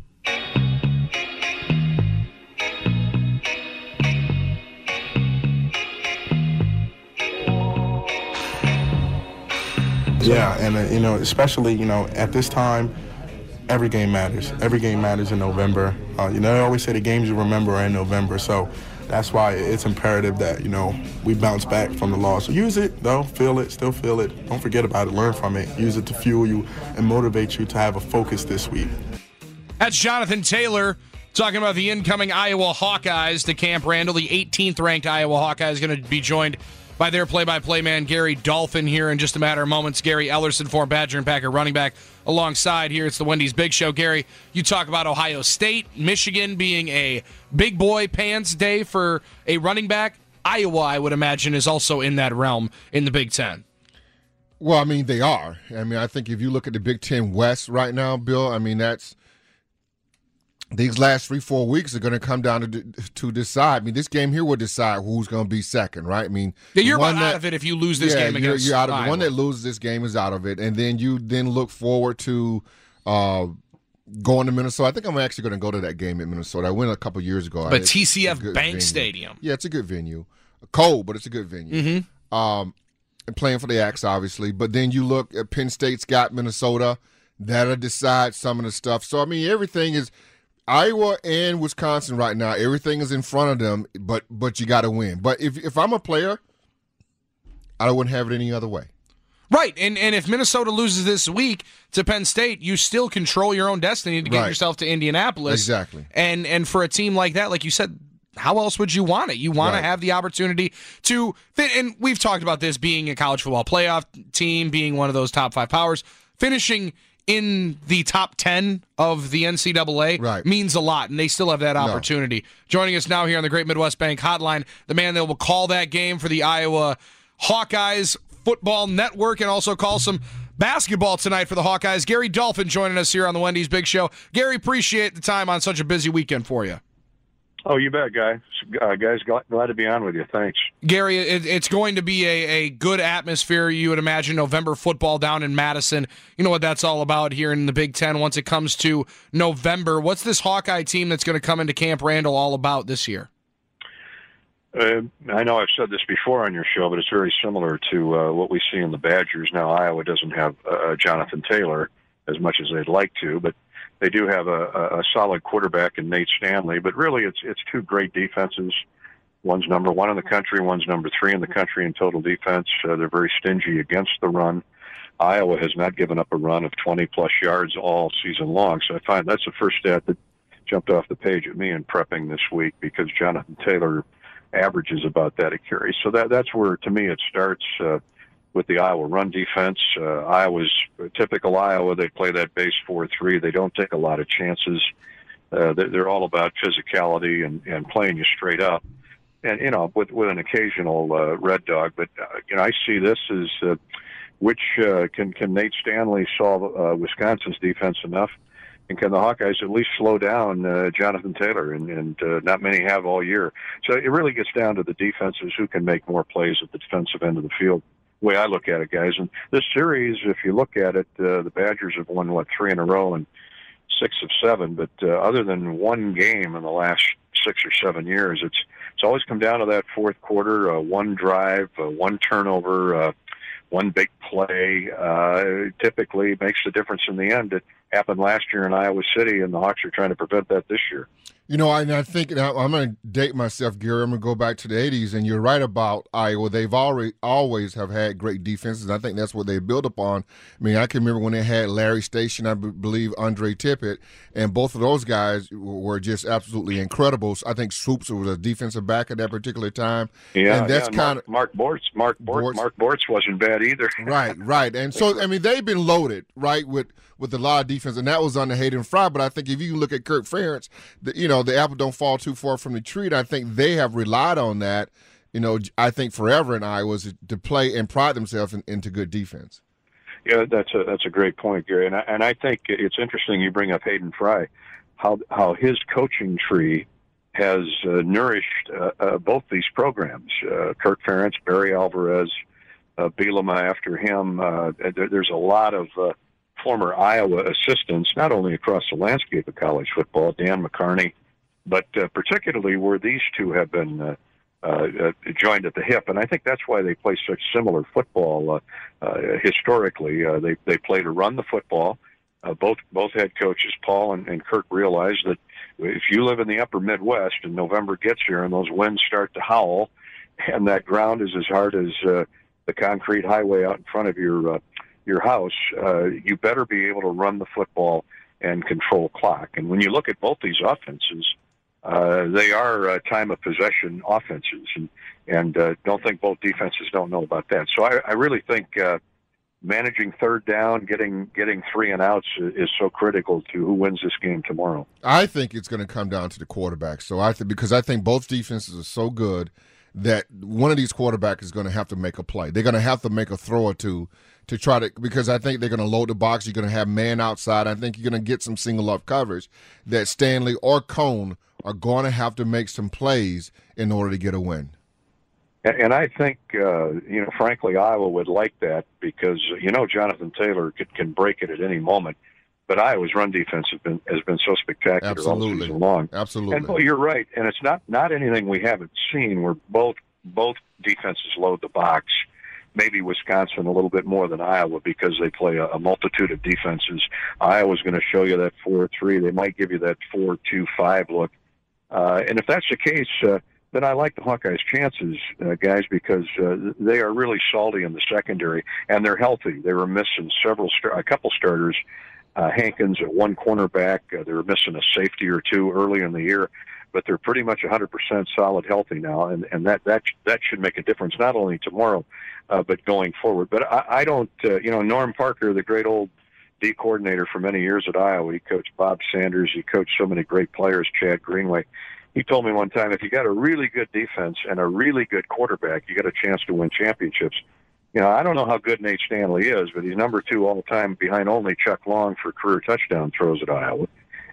Yeah, and uh, you know, especially you know at this time, every game matters. Every game matters in November. Uh, you know, I always say the games you remember are in November, so that's why it's imperative that you know we bounce back from the loss. So use it though, feel it, still feel it. Don't forget about it. Learn from it. Use it to fuel you and motivate you to have a focus this week. That's Jonathan Taylor talking about the incoming Iowa Hawkeyes to Camp Randall. The eighteenth ranked Iowa Hawkeyes going to be joined by their play-by-play man, Gary Dolphin, here in just a matter of moments. Gary Ellerson, former Badger and Packer running back, alongside here. It's the Wendy's Big Show. Gary, you talk about Ohio State, Michigan being a big boy pants day for a running back. Iowa, I would imagine, is also in that realm in the Big Ten. Well, I mean, they are. I mean, I think if you look at the Big Ten West right now, Bill, I mean, that's these last three, four weeks are going to come down to to decide. I mean, this game here will decide who's going to be second, right? I mean, Yeah, you're the one about that- out of it if you lose this yeah, game you're, against you're out of it. The one Iowa. that loses this game is out of it, and then you then look forward to uh, going to Minnesota. I think I'm actually going to go to that game in Minnesota. I went a couple years ago. But It's T C F a good Bank venue. Stadium. Yeah, it's a good venue. Cold, but it's a good venue. Mm-hmm. Um, and playing for the Axe, obviously. But then you look at Penn State's got Minnesota. That'll decide some of the stuff. So, I mean, everything is Iowa and Wisconsin right now. Everything is in front of them, but but you got to win. But if if I'm a player, I wouldn't have it any other way. Right, and and if Minnesota loses this week to Penn State, you still control your own destiny to get Right. yourself to Indianapolis. Exactly. And and for a team like that, like you said, how else would you want it? You want Right. to have the opportunity to fit. And we've talked about this being a college football playoff team, being one of those top five powers, finishing in the top ten of the N C double A Right. means a lot, and they still have that opportunity. Joining us now here on the Great Midwest Bank Hotline, the man that will call that game for the Iowa Hawkeyes Football Network and also call some basketball tonight for the Hawkeyes. Gary Dolphin joining us here on the Wendy's Big Show. Gary, appreciate the time on such a busy weekend for you. Oh, you bet, guys. Uh, guys, glad to be on with you. Thanks. Gary, it, it's going to be a, a good atmosphere, you would imagine, November football down in Madison. You know what that's all about here in the Big Ten once it comes to November. What's this Hawkeye team that's going to come into Camp Randall all about this year? Uh, I know I've said this before on your show, but it's very similar to uh, what we see in the Badgers. Now, Iowa doesn't have uh, Jonathan Taylor as much as they'd like to, but they do have a, a solid quarterback in Nate Stanley, but really it's it's two great defenses. One's number one in the country, one's number three in the country in total defense. Uh, they're very stingy against the run. Iowa has not given up a run of twenty-plus yards all season long, so I find that's the first stat that jumped off the page at me in prepping this week because Jonathan Taylor averages about that a carry. So that that's where, to me, it starts uh, with the Iowa run defense. Uh, Iowa's typical Iowa. They play that base four three. They don't take a lot of chances. Uh, they're, they're all about physicality and, and playing you straight up. And, you know, with, with an occasional uh, red dog. But, uh, you know, I see this as uh, which uh, can, can Nate Stanley solve uh, Wisconsin's defense enough? And can the Hawkeyes at least slow down uh, Jonathan Taylor? And, and uh, not many have all year. So it really gets down to the defenses who can make more plays at the defensive end of the field. Way I look at it, guys. And this series, if you look at it, uh, the Badgers have won, what, three in a row and six of seven. But uh, other than one game in the last six or seven years, it's it's always come down to that fourth quarter, uh, one drive, uh, one turnover, uh, one big play. Uh, typically makes the difference in the end. It happened last year in Iowa City, and the Hawks are trying to prevent that this year. You know, I, I think and I, I'm going to date myself, Gary. I'm going to go back to the eighties, and you're right about Iowa. They've already always have had great defenses. I think that's what they built upon. I mean, I can remember when they had Larry Station, I b- believe Andre Tippett, and both of those guys were just absolutely incredible. I think Swoops was a defensive back at that particular time. Yeah, and that's yeah, kind of Mark, Mark Bortz. Mark Bortz, Mark Bortz wasn't bad either. Right, right. And so, I mean, they've been loaded, right, with with a lot of defense, and that was under Hayden Fry. But I think if you look at Kirk Ferentz, the, you know, the apple don't fall too far from the tree. And I think they have relied on that, you know, I think forever in Iowa to play and pride themselves in, into good defense. Yeah, that's a that's a great point, Gary. And I, and I think it's interesting you bring up Hayden Fry, how how his coaching tree has uh, nourished uh, uh, both these programs. Uh, Kirk Ferentz, Barry Alvarez, uh, Bielema after him. Uh, there, there's a lot of uh, former Iowa assistants, not only across the landscape of college football, Dan McCarney, but uh, particularly where these two have been uh, uh, joined at the hip. And I think that's why they play such similar football uh, uh, historically. Uh, they, they play to run the football. Uh, both both head coaches, Paul and, and Kirk, realize that if you live in the upper Midwest and November gets here and those winds start to howl and that ground is as hard as uh, the concrete highway out in front of your uh, your house, uh, you better be able to run the football and control clock. And when you look at both these offenses, uh, they are uh, time of possession offenses, and and uh, don't think both defenses don't know about that. So I, I really think uh, managing third down, getting getting three and outs is so critical to who wins this game tomorrow. I think it's going to come down to the quarterback. So I think because I think both defenses are so good that one of these quarterbacks is going to have to make a play. They're going to have to make a throw or two to try to, because I think they're going to load the box. You're going to have man outside. I think you're going to get some single up coverage that Stanley or Cone are going to have to make some plays in order to get a win. And I think, uh, you know, frankly, Iowa would like that because, you know, Jonathan Taylor can, can break it at any moment. But Iowa's run defense has been has been so spectacular Absolutely. all season long. Absolutely. And well, you're right. And it's not, not anything we haven't seen where both both defenses load the box. Maybe Wisconsin a little bit more than Iowa because they play a, a multitude of defenses. Iowa's going to show you that four three. They might give you that four two five look. Uh, and if that's the case, uh, then I like the Hawkeyes' chances, uh, guys, because uh, they are really salty in the secondary, and they're healthy. They were missing several, star- a couple starters. Uh, Hankins at one cornerback. Uh, they were missing a safety or two early in the year, but they're pretty much one hundred percent solid healthy now, and, and that, that that should make a difference not only tomorrow, uh, but going forward. But I, I don't, uh, you know, Norm Parker, the great old D coordinator for many years at Iowa, he coached Bob Sanders, he coached so many great players, Chad Greenway. He told me one time, if you got a really good defense and a really good quarterback, you got a chance to win championships. You know, I don't know how good Nate Stanley is, but he's number two all the time behind only Chuck Long for career touchdown throws at Iowa.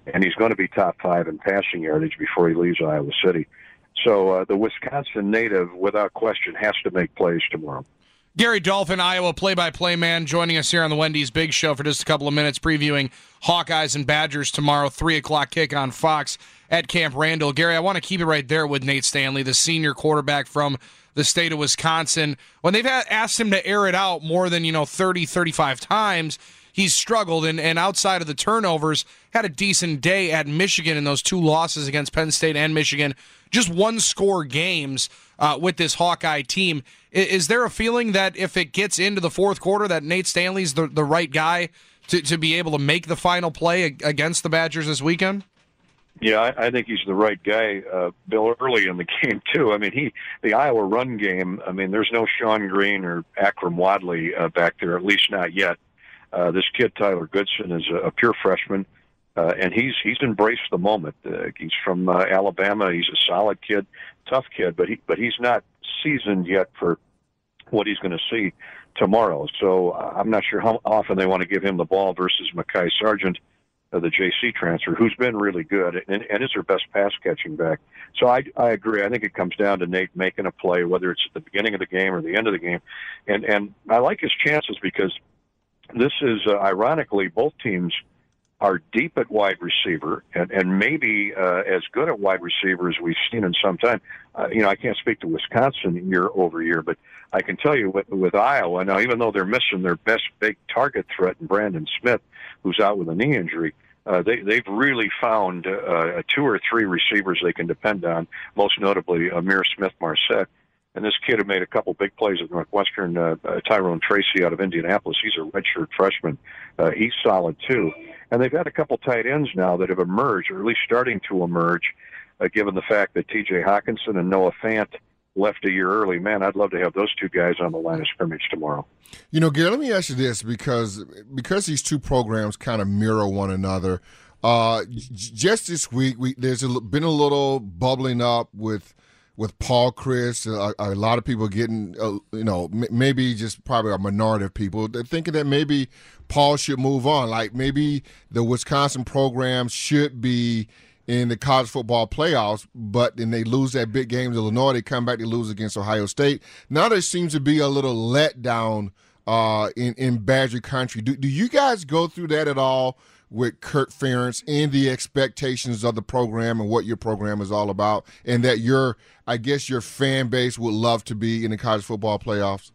and he's going to be top five in passing yardage before he leaves Iowa City. So uh, the Wisconsin native, without question, has to make plays tomorrow. Gary Dolphin, Iowa play-by-play man, joining us here on the Wendy's Big Show for just a couple of minutes, previewing Hawkeyes and Badgers tomorrow, three o'clock kick on Fox at Camp Randall. Gary, I want to keep it right there with Nate Stanley, the senior quarterback from the state of Wisconsin. When they've had, asked him to air it out more than, you know, thirty, thirty-five times, he's struggled, and, and outside of the turnovers, had a decent day at Michigan in those two losses against Penn State and Michigan. Just one-score games uh, with this Hawkeye team. Is, is there a feeling that if it gets into the fourth quarter that Nate Stanley's the, the right guy to, to be able to make the final play against the Badgers this weekend? Yeah, I, I think he's the right guy, uh, Bill, early in the game, too. I mean, he the Iowa run game, I mean, there's no Sean Green or Akram Wadley uh, back there, at least not yet. Uh, this kid, Tyler Goodson, is a, a pure freshman, uh, and he's he's embraced the moment. Uh, he's from uh, Alabama. He's a solid kid, tough kid, but he but he's not seasoned yet for what he's going to see tomorrow. So uh, I'm not sure how often they want to give him the ball versus Mekhi Sargent, uh, the J C transfer, who's been really good and, and is their best pass-catching back. So I, I agree. I think it comes down to Nate making a play, whether it's at the beginning of the game or the end of the game. And, and I like his chances because this is, uh, ironically, both teams are deep at wide receiver and, and maybe uh, as good at wide receiver as we've seen in some time. Uh, you know, I can't speak to Wisconsin year over year, but I can tell you with, with Iowa, now, even though they're missing their best big target threat in Brandon Smith, who's out with a knee injury, uh, they, they've really found uh, two or three receivers they can depend on, most notably Amir Smith-Marset. And this kid who made a couple big plays at Northwestern, uh, uh, Tyrone Tracy out of Indianapolis, he's a redshirt freshman. Uh, he's solid, too. And they've got a couple tight ends now that have emerged, or at least starting to emerge, uh, given the fact that T J Hawkinson and Noah Fant left a year early. Man, I'd love to have those two guys on the line of scrimmage tomorrow. You know, Gary, let me ask you this, because because these two programs kind of mirror one another. Uh, just this week, we, there's a, been a little bubbling up with with Paul Chryst. A, a lot of people getting, uh, you know, m- maybe just probably a minority of people, they're thinking that maybe Paul should move on. Like maybe the Wisconsin program should be in the college football playoffs, but then they lose that big game to Illinois. They come back, they lose against Ohio State. Now there seems to be a little letdown uh, in, in Badger country. Do, do you guys go through that at all with Kirk Ferentz and the expectations of the program and what your program is all about, and that your, I guess your fan base would love to be in the college football playoffs?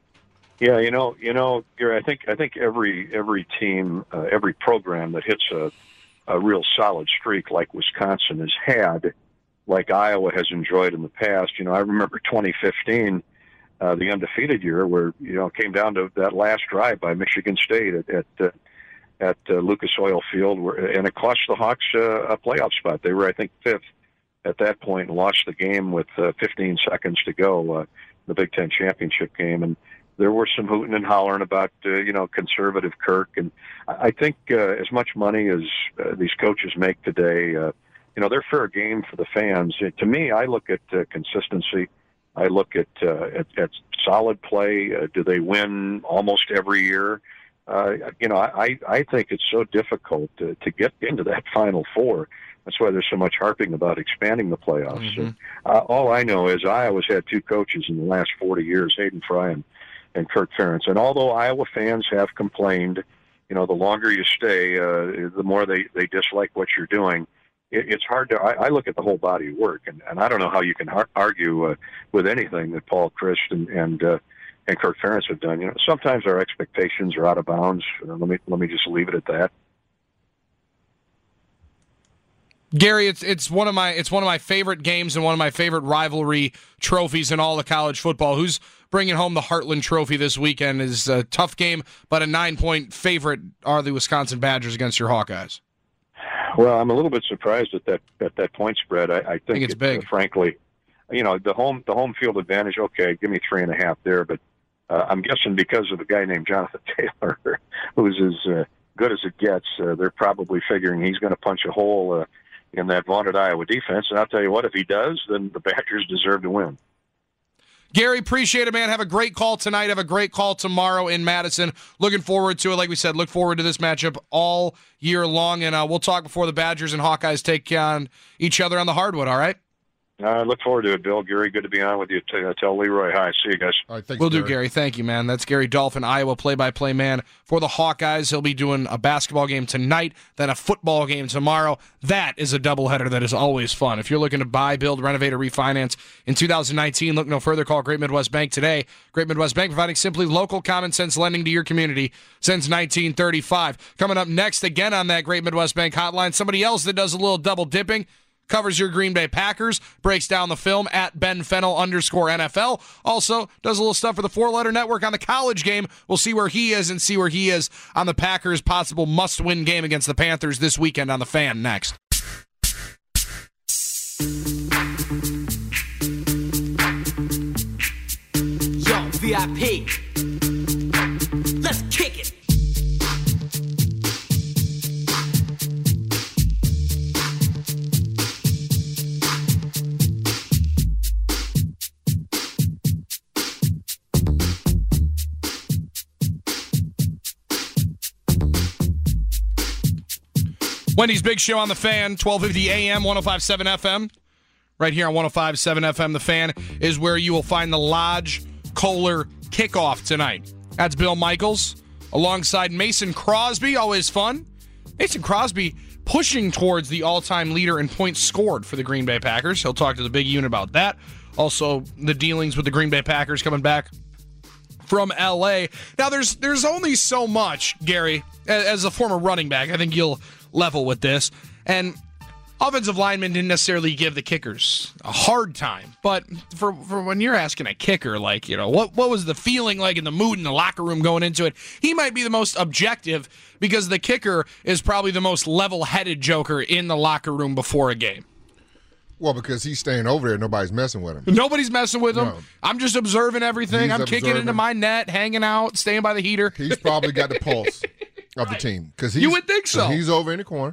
Yeah, you know, you know, Gary, I think I think every every team, uh, every program that hits a a real solid streak like Wisconsin has had, like Iowa has enjoyed in the past. You know, I remember twenty fifteen, uh, the undefeated year, where you know it came down to that last drive by Michigan State at at, uh, at uh, Lucas Oil Field, where, and it cost the Hawks uh, a playoff spot. They were, I think, fifth at that point and lost the game with uh, fifteen seconds to go, uh, the Big Ten championship game. And there were some hooting and hollering about, uh, you know, conservative Kirk. And I think uh, as much money as uh, these coaches make today, uh, you know, they're fair game for the fans. Uh, to me, I look at uh, consistency. I look at, uh, at, at solid play. Uh, do they win almost every year? Uh, you know, I, I think it's so difficult to, to get into that Final Four. That's why there's so much harping about expanding the playoffs. Mm-hmm. Uh, all I know is Iowa's had two coaches in the last forty years, Hayden Fry and and Kirk Ferentz. And although Iowa fans have complained, you know, the longer you stay, uh, the more they, they dislike what you're doing. It, it's hard to, I, I look at the whole body of work, and, and I don't know how you can har- argue uh, with anything that Paul Chryst and, and, uh, and Kirk Ferentz have done. You know, sometimes our expectations are out of bounds. Uh, let me, let me just leave it at that. Gary, it's it's one of my it's one of my favorite games and one of my favorite rivalry trophies in all of college football. Who's bringing home the Heartland Trophy this weekend? Is a tough game, but a nine-point favorite are the Wisconsin Badgers against your Hawkeyes. Well, I'm a little bit surprised at that at that point spread. I, I, think, I think it's it, big. Uh, frankly, you know, the home the home field advantage. Okay, give me three and a half there, but uh, I'm guessing because of a guy named Jonathan Taylor, who's as uh, good as it gets, uh, they're probably figuring he's going to punch a hole Uh, in that vaunted Iowa defense. And I'll tell you what, if he does, then the Badgers deserve to win. Gary, appreciate it, man. Have a great call tonight. Have a great call tomorrow in Madison. Looking forward to it. Like we said, look forward to this matchup all year long, and uh, we'll talk before the Badgers and Hawkeyes take on each other on the hardwood, all right? I uh, look forward to it, Bill. Gary, good to be on with you. T- uh, tell Leroy hi. See you guys. All right, thanks, Will do, Gary. Gary. Thank you, man. That's Gary Dolphin, Iowa play-by-play man for the Hawkeyes. He'll be doing a basketball game tonight, then a football game tomorrow. That is a doubleheader that is always fun. If you're looking to buy, build, renovate, or refinance in two thousand nineteen, look no further. Call Great Midwest Bank today. Great Midwest Bank providing simply local common sense lending to your community since nineteen thirty-five. Coming up next, again on that Great Midwest Bank hotline, somebody else that does a little double dipping. Covers your Green Bay Packers, breaks down the film at Ben Fennell underscore N F L. Also does a little stuff for the Four Letter Network on the college game. We'll see where he is and see where he is on the Packers' possible must-win game against the Panthers this weekend on The Fan next. Yo, V I P. Let's kick it. Wendy's Big Show on The Fan, twelve fifty A M, one oh five point seven F M. Right here on one oh five point seven F M, The Fan is where you will find the Lodge Kohler kickoff tonight. That's Bill Michaels alongside Mason Crosby, always fun. Mason Crosby pushing towards the all-time leader in points scored for the Green Bay Packers. He'll talk to the big unit about that. Also, the dealings with the Green Bay Packers coming back from L A. Now, there's there's only so much, Gary, as a former running back. I think you'll level with this. And offensive linemen didn't necessarily give the kickers a hard time. But for, for when you're asking a kicker, like, you know, what, what was the feeling like in the mood in the locker room going into it? He might be the most objective because the kicker is probably the most level-headed joker in the locker room before a game. Well, because he's staying over there, nobody's messing with him. Nobody's messing with him. No. I'm just observing everything. He's I'm kicking observing. into my net, hanging out, staying by the heater. He's probably got the pulse of the team. Cause he's, You would think so. He's over in the corner,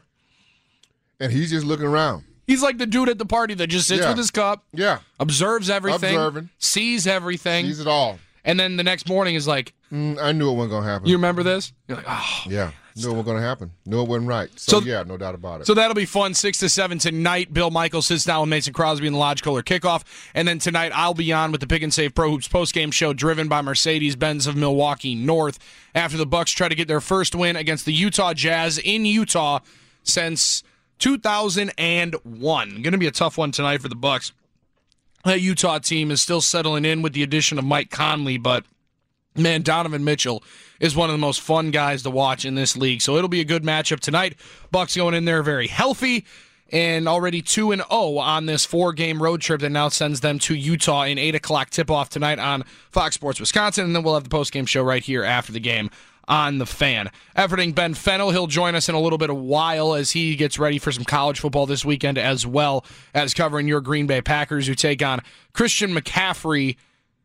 and he's just looking around. He's like the dude at the party that just sits Yeah. with his cup, Yeah, observes everything, Observing. sees everything, sees it all. and then the next morning is like, Mm, I knew it wasn't going to happen. you remember this? You're like, oh. yeah, knew it wasn't going to happen. Knew it wasn't right. So, So- yeah, no doubt about it. So that'll be fun. Six to seven tonight. Bill Michaels sits down with Mason Crosby in the Lodge Kohler kickoff. And then tonight I'll be on with the Pick and Save Pro Hoops postgame show driven by Mercedes-Benz of Milwaukee North after the Bucks try to get their first win against the Utah Jazz in Utah since two thousand one. Going to be a tough one tonight for the Bucks. That Utah team is still settling in with the addition of Mike Conley, but man, Donovan Mitchell is one of the most fun guys to watch in this league. So it'll be a good matchup tonight. Bucks going in there very healthy and already two and oh on this four-game road trip that now sends them to Utah in eight o'clock tip-off tonight on Fox Sports Wisconsin. And then we'll have the post-game show right here after the game on The Fan. Efforting Ben Fennell, he'll join us in a little bit of while as he gets ready for some college football this weekend, as well as covering your Green Bay Packers, who take on Christian McCaffrey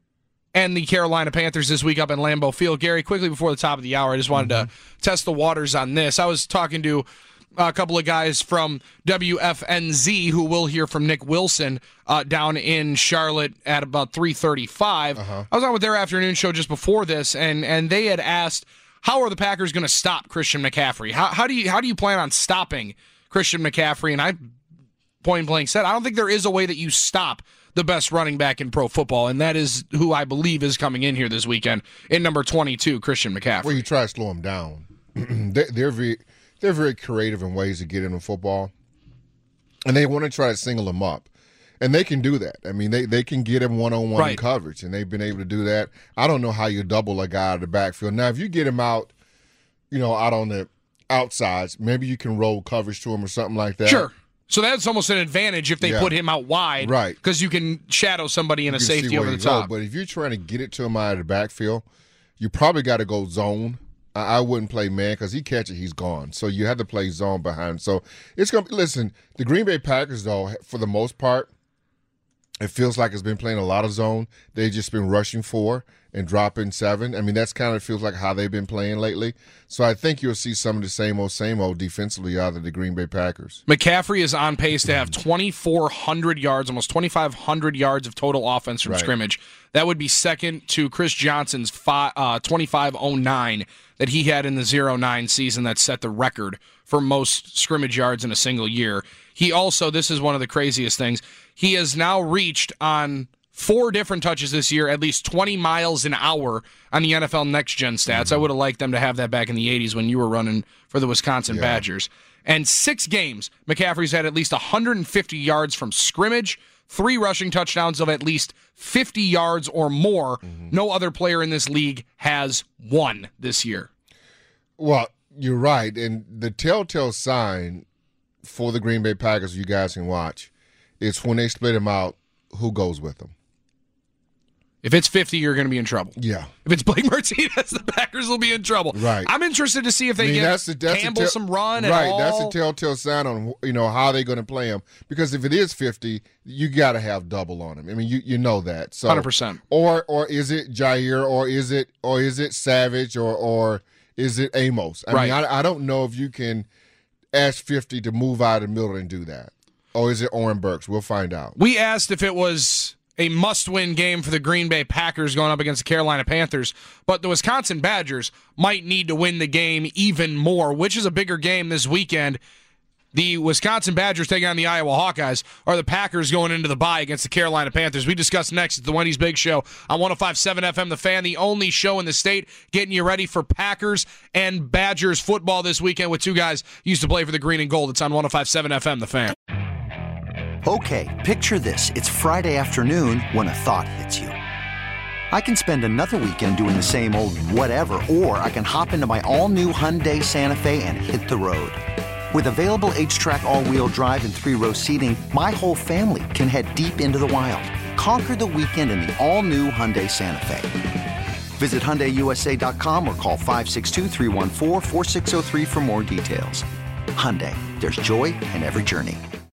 and the Carolina Panthers this week up in Lambeau Field. Gary, quickly before the top of the hour, I just wanted mm-hmm. to test the waters on this. I was talking to a couple of guys from W F N Z who will hear from Nick Wilson uh, down in Charlotte at about three thirty-five. Uh-huh. I was on with their afternoon show just before this, and and they had asked, how are the Packers going to stop Christian McCaffrey? How, how do you how do you plan on stopping Christian McCaffrey? And I point blank said, I don't think there is a way that you stop the best running back in pro football, and that is who I believe is coming in here this weekend in number twenty-two, Christian McCaffrey. Well, you try to slow him down. they, they're very they're very creative in ways to get into football, and they want to try to single him up, and they can do that. I mean, they, they can get him one-on-one Right. coverage, and they've been able to do that. I don't know how you double a guy out of the backfield. Now, if you get him out, you know, out on the outsides, maybe you can roll coverage to him or something like that. Sure. So that's almost an advantage if they Yeah. put him out wide, Right. Because you can shadow somebody in You a can see safety where over the you go. top. But if you're trying to get it to him out of the backfield, you probably got to go zone. I, I wouldn't play man because he catch it, he's gone. So you have to play zone behind. So it's going to listen, the Green Bay Packers, though, for the most part, it feels like it's been playing a lot of zone. They've just been rushing for. and dropping seven. I mean, that's kind of feels like how they've been playing lately. So I think you'll see some of the same old, same old defensively out of the Green Bay Packers. McCaffrey is on pace to have twenty-four hundred yards, almost twenty-five hundred yards of total offense from Right. scrimmage. That would be second to Chris Johnson's five, uh, twenty-five oh nine that he had in the oh nine season that set the record for most scrimmage yards in a single year. He also, this is one of the craziest things, he has now reached on four different touches this year, at least twenty miles an hour on the N F L Next Gen stats. Mm-hmm. I would have liked them to have that back in the eighties when you were running for the Wisconsin yeah. Badgers. And six games, McCaffrey's had at least one hundred fifty yards from scrimmage, three rushing touchdowns of at least fifty yards or more. Mm-hmm. No other player in this league has one this year. Well, you're right. And the telltale sign for the Green Bay Packers, you guys can watch, is when they split them out, who goes with them. If it's fifty, you're going to be in trouble. Yeah. If it's Blake Martinez, the Packers will be in trouble. Right. I'm interested to see if they I mean, get that's the, that's Campbell tell- some run at right, all. that's a telltale sign on, you know, how they're going to play him. Because if it is fifty, you got to have double on him. I mean, you you know that. So one hundred percent. Or or is it Jair, or is it or is it Savage, or or is it Amos? I right. mean, I, I don't know if you can ask fifty to move out of the middle and do that. Or is it Oren Burks? We'll find out. We asked if it was a must-win game for the Green Bay Packers going up against the Carolina Panthers, but the Wisconsin Badgers might need to win the game even more. Which is a bigger game this weekend? The Wisconsin Badgers taking on the Iowa Hawkeyes, or the Packers going into the bye against the Carolina Panthers? We discuss next at the Wendy's Big Show on one oh five point seven F M The Fan, the only show in the state getting you ready for Packers and Badgers football this weekend with two guys who used to play for the Green and Gold. It's on one oh five point seven F M The Fan. Okay, picture this. It's Friday afternoon when a thought hits you. I can spend another weekend doing the same old whatever, or I can hop into my all-new Hyundai Santa Fe and hit the road. With available H-Track all-wheel drive and three-row seating, my whole family can head deep into the wild. Conquer the weekend in the all-new Hyundai Santa Fe. Visit Hyundai U S A dot com or call five six two, three one four, four six zero three for more details. Hyundai, there's joy in every journey.